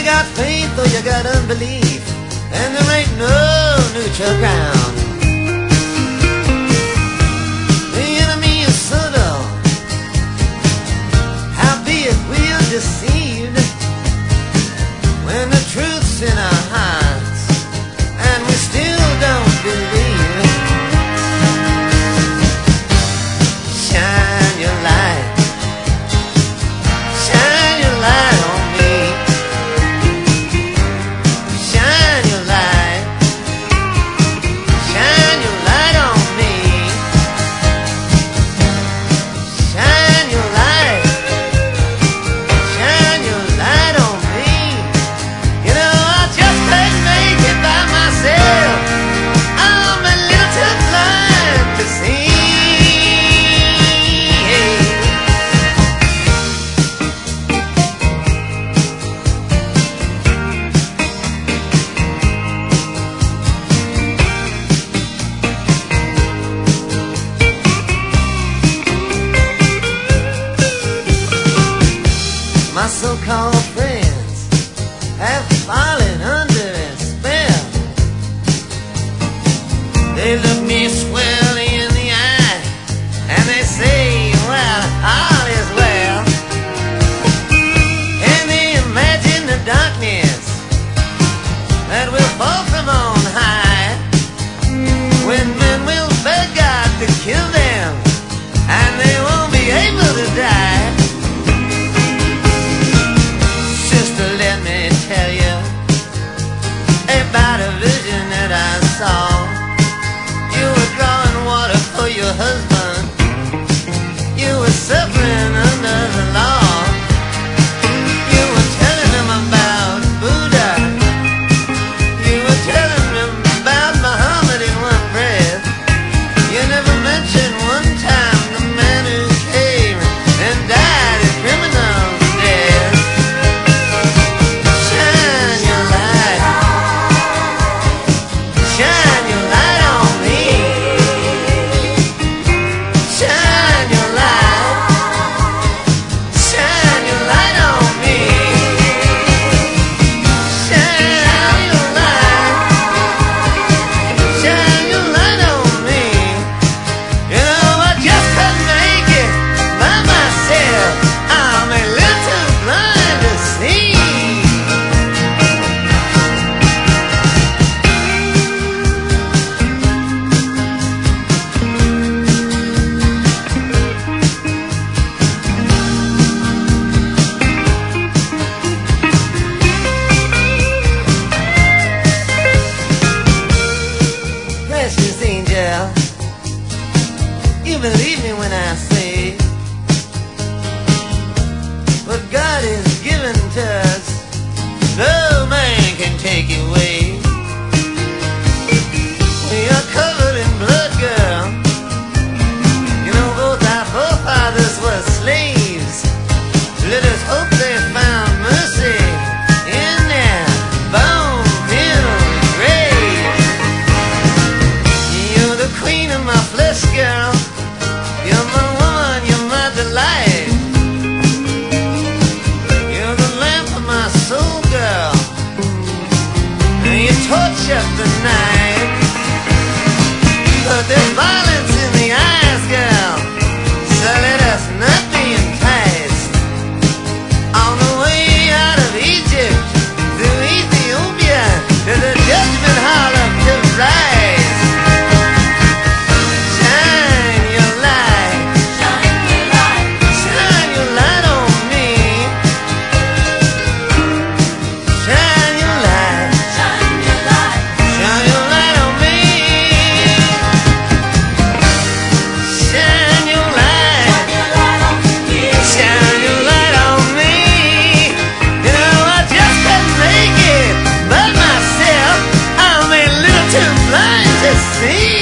got faith or you got unbelief, and there ain't no neutral ground. The enemy is subtle, howbeit we are deceived when the truth's in our hearts and we still don't believe. Shine your light, shine your light on me. Shine your light, shine your light on me. Shine your light, shine your light on me. You know I just can't make it by myself. I'm a little too blind to see. My so-called friends have fallen under a spell. They look me squarely in the eye and they say, well, all is well. And they imagine the darkness that will fall from on high, when men will beg God to kill them and they won't be able to die. Let me tell you about a vision that I saw. You were drawing water for your husband. You were suffering under the law. You were telling him about Buddha. You were telling him about Muhammad in one breath. You never mentioned one time the man who came and died a criminal's death. You believe me when I say what God has given to us, no man can take away. You're covered in blood, girl. You know both our forefathers were slaves. Let us hope they found mercy in their bone-filled grave. You're the queen of my flesh, girl. You're my woman, you're my delight. You're the lamp of my soul, girl. And you torch up the night. But there's violence in the eyes, girl. So let us not be enticed. On the way out of Egypt, through Ethiopia, to the judgment hall of the rise. See?